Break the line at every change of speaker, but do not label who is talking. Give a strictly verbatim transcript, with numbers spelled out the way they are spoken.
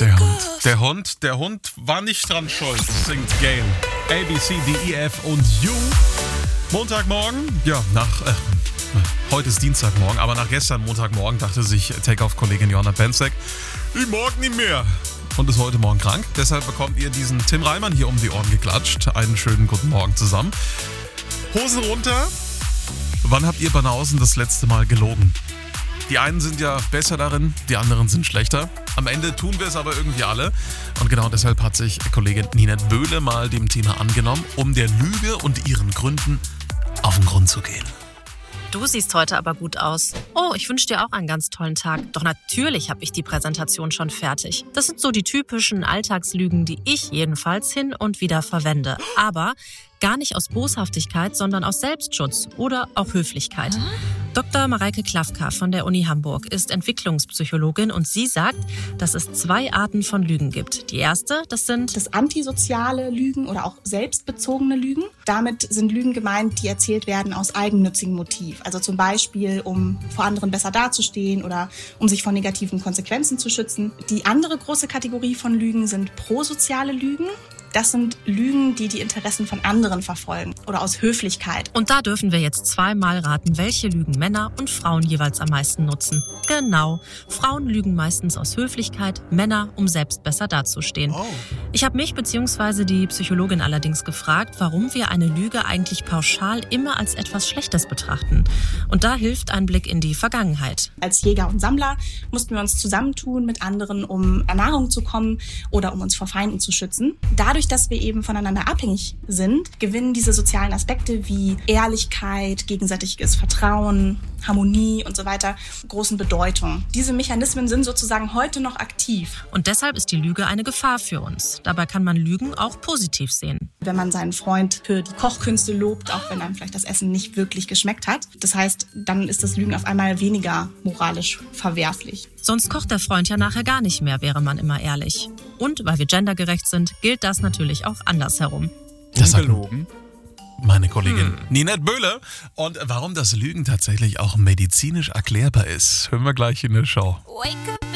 Der Hund. Der Hund, der Hund war nicht dran schuld, singt Gail. A, B, C, D, E, F und U. Montagmorgen, ja, nach, äh, heute ist Dienstagmorgen, aber nach gestern Montagmorgen dachte sich Take-Off-Kollegin Johanna Penzek, ich mag nicht mehr. Und ist heute Morgen krank. Deshalb bekommt ihr diesen Tim Reimann hier um die Ohren geklatscht. Einen schönen guten Morgen zusammen. Hosen runter. Wann habt ihr Banausen das letzte Mal gelogen? Die einen sind ja besser darin, die anderen sind schlechter. Am Ende tun wir es aber irgendwie alle. Und genau deshalb hat sich Kollegin Ninette Böhle mal dem Thema angenommen, um der Lüge und ihren Gründen auf den Grund zu gehen.
Du siehst heute aber gut aus. Oh, ich wünsche dir auch einen ganz tollen Tag. Doch natürlich habe ich die Präsentation schon fertig. Das sind so die typischen Alltagslügen, die ich jedenfalls hin und wieder verwende. Aber gar nicht aus Boshaftigkeit, sondern aus Selbstschutz oder auch Höflichkeit. Doktor Mareike Klafka von der Uni Hamburg ist Entwicklungspsychologin und sie sagt, dass es zwei Arten von Lügen gibt. Die erste, das sind
das antisoziale Lügen oder auch selbstbezogene Lügen. Damit sind Lügen gemeint, die erzählt werden aus eigennützigem Motiv. Also zum Beispiel, um vor anderen besser dazustehen oder um sich vor negativen Konsequenzen zu schützen. Die andere große Kategorie von Lügen sind prosoziale Lügen. Das sind Lügen, die die Interessen von anderen verfolgen oder aus Höflichkeit.
Und da dürfen wir jetzt zweimal raten, welche Lügen Männer und Frauen jeweils am meisten nutzen. Genau, Frauen lügen meistens aus Höflichkeit, Männer, um selbst besser dazustehen.
Oh.
Ich habe mich bzw. die Psychologin allerdings gefragt, warum wir eine Lüge eigentlich pauschal immer als etwas Schlechtes betrachten. Und da hilft ein Blick in die Vergangenheit.
Als Jäger und Sammler mussten wir uns zusammentun mit anderen, um an Nahrung zu kommen oder um uns vor Feinden zu schützen. Dadurch, dass wir eben voneinander abhängig sind, gewinnen diese sozialen Aspekte wie Ehrlichkeit, gegenseitiges Vertrauen, Harmonie und so weiter großen Bedeutung. Diese Mechanismen sind sozusagen heute noch aktiv.
Und deshalb ist die Lüge eine Gefahr für uns. Dabei kann man Lügen auch positiv sehen.
Wenn man seinen Freund für die Kochkünste lobt, auch wenn einem vielleicht das Essen nicht wirklich geschmeckt hat. Das heißt, dann ist das Lügen auf einmal weniger moralisch verwerflich.
Sonst kocht der Freund ja nachher gar nicht mehr, wäre man immer ehrlich. Und weil wir gendergerecht sind, gilt das natürlich auch andersherum.
Das gelogen. Meine Kollegin hm. Ninette Böhle. Und warum das Lügen tatsächlich auch medizinisch erklärbar ist, hören wir gleich in der Show.
Wake up.